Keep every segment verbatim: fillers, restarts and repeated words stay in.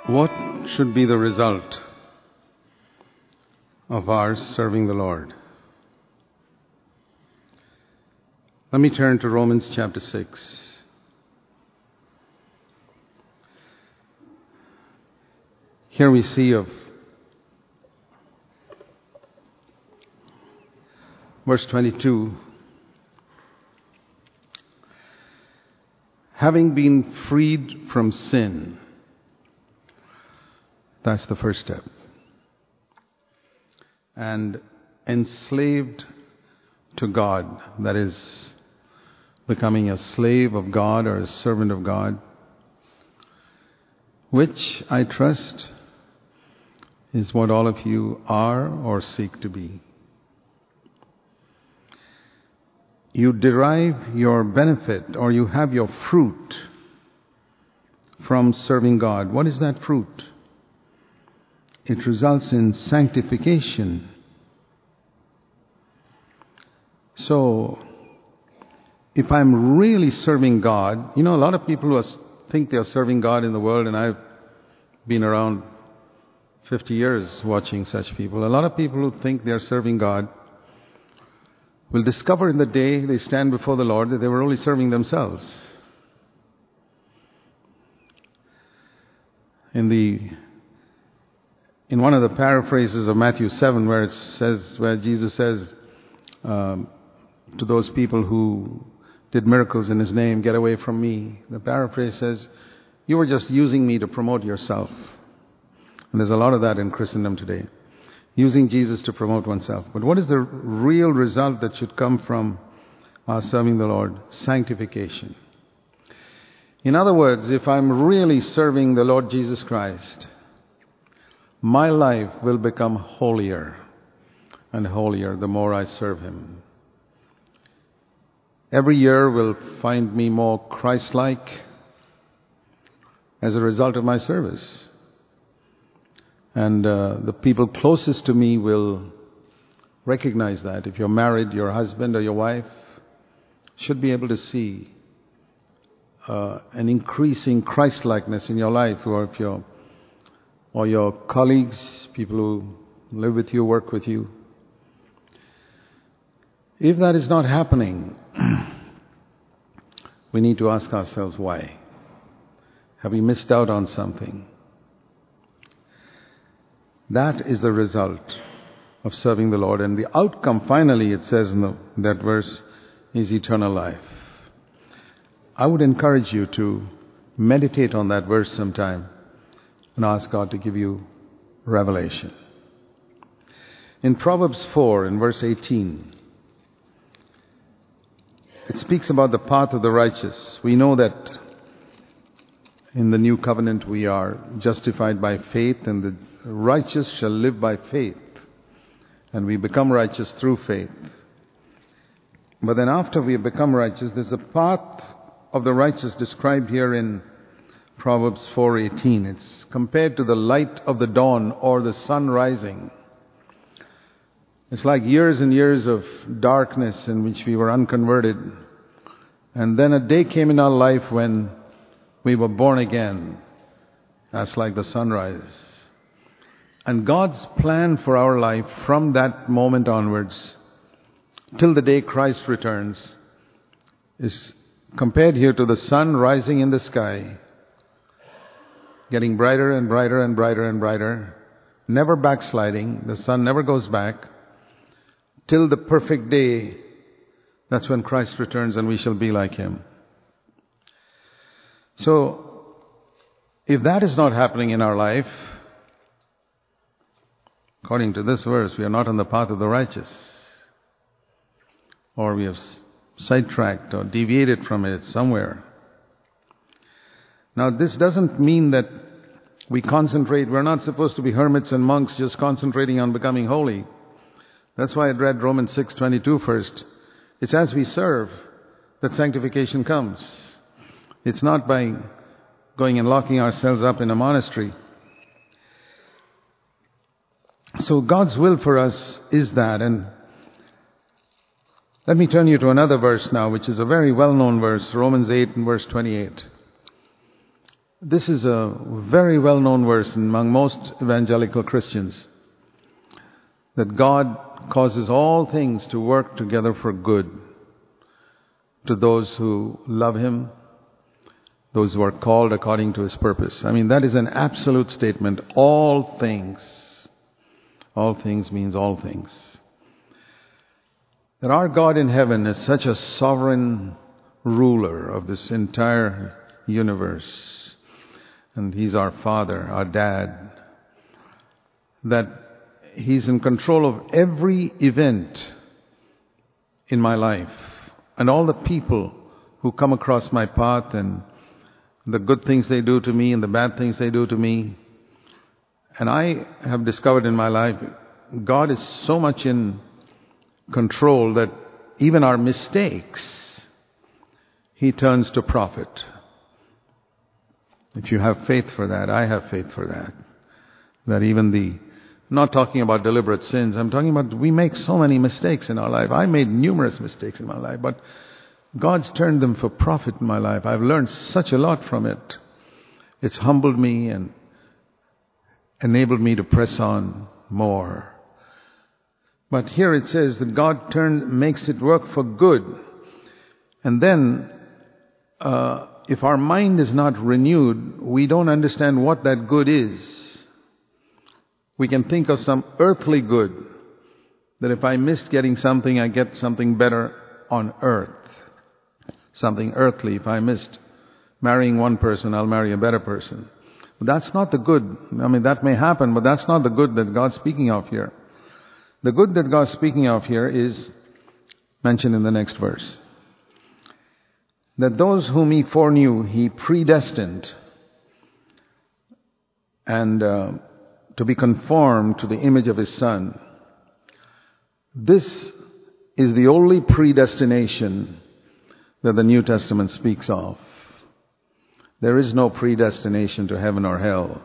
What should be the result of our serving the Lord? Let me turn to Romans chapter six. Here we see of verse twenty-two, having been freed from sin. That's the first step. And enslaved to God, that is, becoming a slave of God or a servant of God, which I trust is what all of you are or seek to be. You derive your benefit or you have your fruit from serving God. What is that fruit? It results in sanctification. So, if I'm really serving God, you know, a lot of people who are, think they're serving God in the world, and I've been around fifty years watching such people. A lot of people who think they're serving God will discover in the day they stand before the Lord that they were only serving themselves. In the in one of the paraphrases of Matthew seven, where it says, where Jesus says um, to those people who did miracles in His name, "Get away from me." The paraphrase says, "You were just using me to promote yourself." And there's a lot of that in Christendom today. Using Jesus to promote oneself. But what is the real result that should come from our serving the Lord? Sanctification. In other words, if I'm really serving the Lord Jesus Christ, my life will become holier and holier the more I serve Him. Every year will find me more Christ-like as a result of my service. And uh, the people closest to me will recognize that. If you're married, your husband or your wife should be able to see uh, an increasing Christ-likeness in your life, or if you're or your colleagues, people who live with you, work with you. If that is not happening, we need to ask ourselves why. Have we missed out on something? That is the result of serving the Lord. And the outcome, finally, it says in the, that verse, is eternal life. I would encourage you to meditate on that verse sometime and ask God to give you revelation. In Proverbs four, in verse eighteen, it speaks about the path of the righteous. We know that in the new covenant we are justified by faith, and the righteous shall live by faith. And we become righteous through faith. But then after we have become righteous, there's a path of the righteous described here in Proverbs four eighteen. It's compared to the light of the dawn or the sun rising. It's like years and years of darkness in which we were unconverted. And then a day came in our life when we were born again. That's like the sunrise. And God's plan for our life from that moment onwards till the day Christ returns is compared here to the sun rising in the sky, getting brighter and brighter and brighter and brighter, never backsliding. The sun never goes back till the perfect day. That's when Christ returns and we shall be like Him. So, if that is not happening in our life, according to this verse, we are not on the path of the righteous. Or we have sidetracked or deviated from it somewhere. Now, this doesn't mean that we concentrate. We're not supposed to be hermits and monks just concentrating on becoming holy. That's why I read Romans six twenty-two first. It's as we serve that sanctification comes. It's not by going and locking ourselves up in a monastery. So God's will for us is that. And let me turn you to another verse now, which is a very well-known verse, Romans eight and verse twenty-eight. This is a very well-known verse among most evangelical Christians, that God causes all things to work together for good to those who love Him, those who are called according to His purpose. I mean, that is an absolute statement. All things. All things means all things. That our God in heaven is such a sovereign ruler of this entire universe. And He's our Father, our Dad. That He's in control of every event in my life. And all the people who come across my path, and the good things they do to me and the bad things they do to me. And I have discovered in my life, God is so much in control that even our mistakes, He turns to profit. If you have faith for that, I have faith for that. That even the, I'm not talking about deliberate sins, I'm talking about we make so many mistakes in our life. I made numerous mistakes in my life, but God's turned them for profit in my life. I've learned such a lot from it. It's humbled me and enabled me to press on more. But here it says that God turn, makes it work for good. And then, uh, if our mind is not renewed, we don't understand what that good is. We can think of some earthly good, that if I missed getting something, I get something better on earth. Something earthly. If I missed marrying one person, I'll marry a better person. But that's not the good. I mean, that may happen, but that's not the good that God's speaking of here. The good that God's speaking of here is mentioned in the next verse. That those whom He foreknew, He predestined and uh, to be conformed to the image of His Son. This is the only predestination that the New Testament speaks of. There is no predestination to heaven or hell.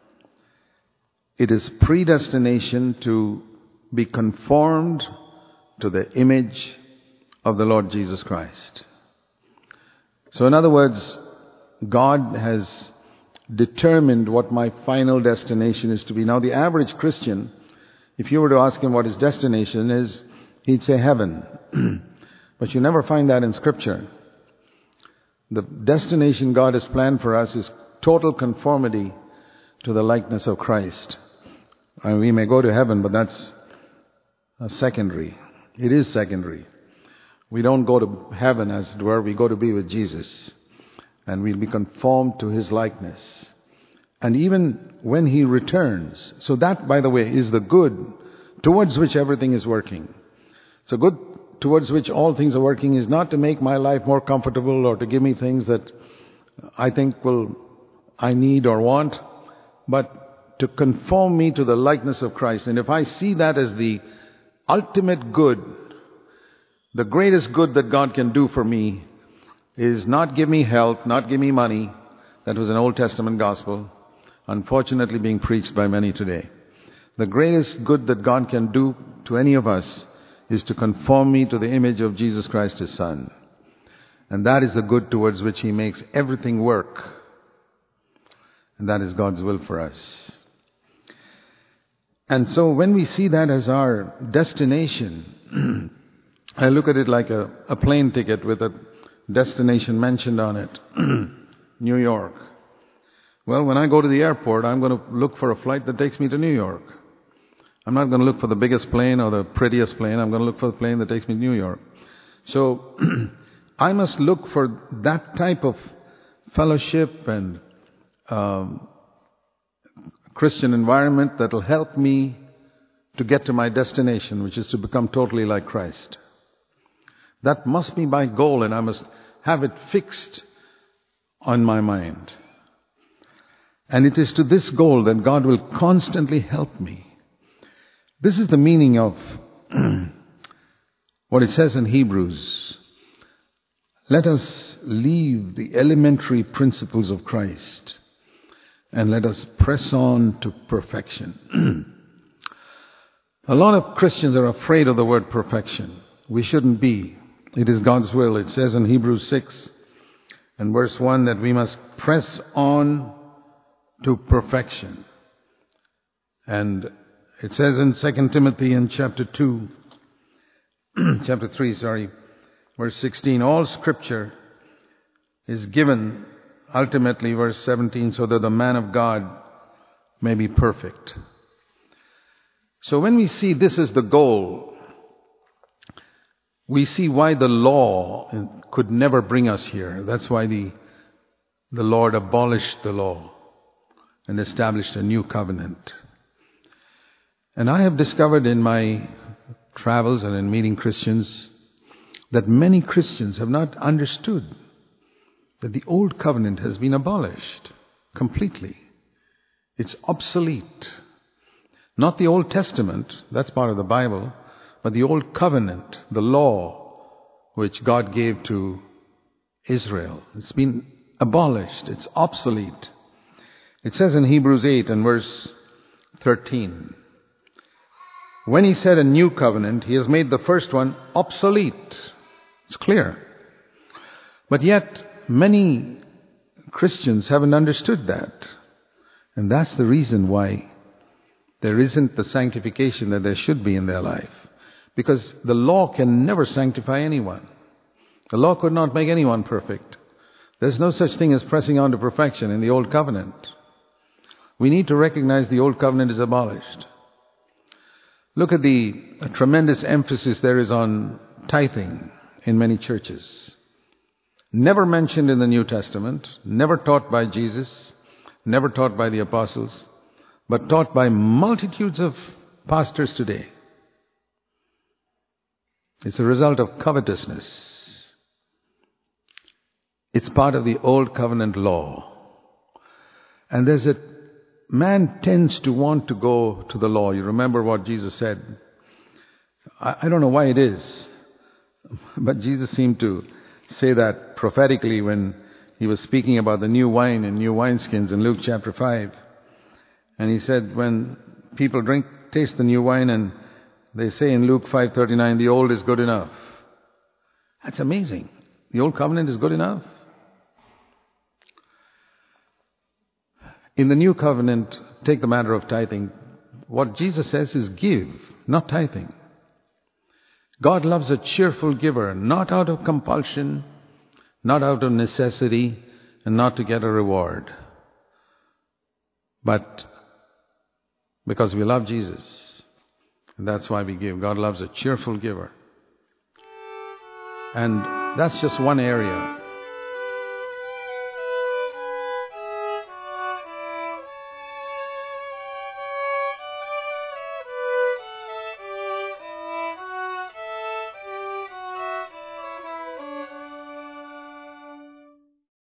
It is predestination to be conformed to the image of the Lord Jesus Christ. So in other words, God has determined what my final destination is to be. Now the average Christian, if you were to ask him what his destination is, he'd say heaven. But you never find that in Scripture. The destination God has planned for us is total conformity to the likeness of Christ. And we may go to heaven, but that's a secondary. It is secondary. We don't go to heaven, as it were. We go to be with Jesus. And we'll be conformed to His likeness. And even when He returns, so that, by the way, is the good towards which everything is working. So good towards which all things are working is not to make my life more comfortable or to give me things that I think will I need or want, but to conform me to the likeness of Christ. And if I see that as the ultimate good, the greatest good that God can do for me is not give me health, not give me money. That was an Old Testament gospel, unfortunately being preached by many today. The greatest good that God can do to any of us is to conform me to the image of Jesus Christ, His Son. And that is the good towards which He makes everything work. And that is God's will for us. And so when we see that as our destination, I look at it like a, a plane ticket with a destination mentioned on it. New York. Well, when I go to the airport, I'm going to look for a flight that takes me to New York. I'm not going to look for the biggest plane or the prettiest plane. I'm going to look for the plane that takes me to New York. So I must look for that type of fellowship and um, Christian environment that will help me to get to my destination, which is to become totally like Christ. That must be my goal, and I must have it fixed on my mind. And it is to this goal that God will constantly help me. This is the meaning of what it says in Hebrews. Let us leave the elementary principles of Christ and let us press on to perfection. A lot of Christians are afraid of the word perfection. We shouldn't be. It is God's will. It says in Hebrews six And verse one, that we must press on to perfection. And it says in Second Timothy in chapter two, chapter three, sorry, verse sixteen, all scripture is given ultimately, verse seventeen, so that the man of God may be perfect. So when we see this is the goal, we see why the law could never bring us here. That's why the, the Lord abolished the law and established a new covenant. And I have discovered in my travels and in meeting Christians that many Christians have not understood that the old covenant has been abolished completely. It's obsolete. Not the Old Testament, that's part of the Bible, but the old covenant, the law which God gave to Israel. It's been abolished. It's obsolete. It says in Hebrews eight and verse thirteen, when he said a new covenant, he has made the first one obsolete. It's clear. But yet, many Christians haven't understood that. And that's the reason why there isn't the sanctification that there should be in their life. Because the law can never sanctify anyone. The law could not make anyone perfect. There's no such thing as pressing on to perfection in the old covenant. We need to recognize the old covenant is abolished. Look at the tremendous emphasis there is on tithing in many churches. Never mentioned in the New Testament, never taught by Jesus, never taught by the apostles, but taught by multitudes of pastors today. It's a result of covetousness. It's part of the old covenant law. And there's a man tends to want to go to the law. You remember what Jesus said. I, I don't know why it is, but Jesus seemed to say that prophetically when he was speaking about the new wine and new wineskins in Luke chapter five. And he said when people drink, taste the new wine, and they say in Luke five thirty-nine, the old is good enough. That's amazing. The old covenant is good enough. In the new covenant, take the matter of tithing. What Jesus says is give, not tithing. God loves a cheerful giver, not out of compulsion, not out of necessity, and not to get a reward, but because we love Jesus. And that's why we give. God loves a cheerful giver. And that's just one area.